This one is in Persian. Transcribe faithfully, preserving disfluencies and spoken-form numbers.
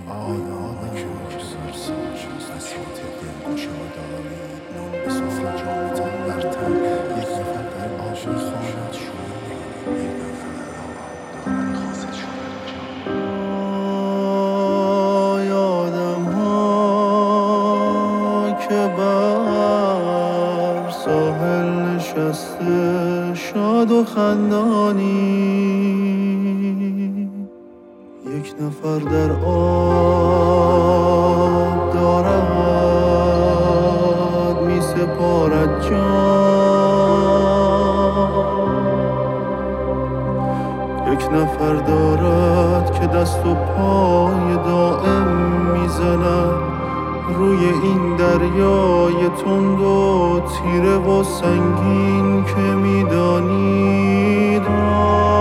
آدم که سرساش بساط گشادانی نان به سفره جام تن بر تن یک نفر در عاشق خواند شد یک نفر دارد خواست شد آدم ها که بر ساحل نشسته شاد و خندانی یک نفر در آب دارد می سپارد جان یک نفر دارد که دست و پای دائم می زند روی این دریای تند و تیره و سنگین که می دانید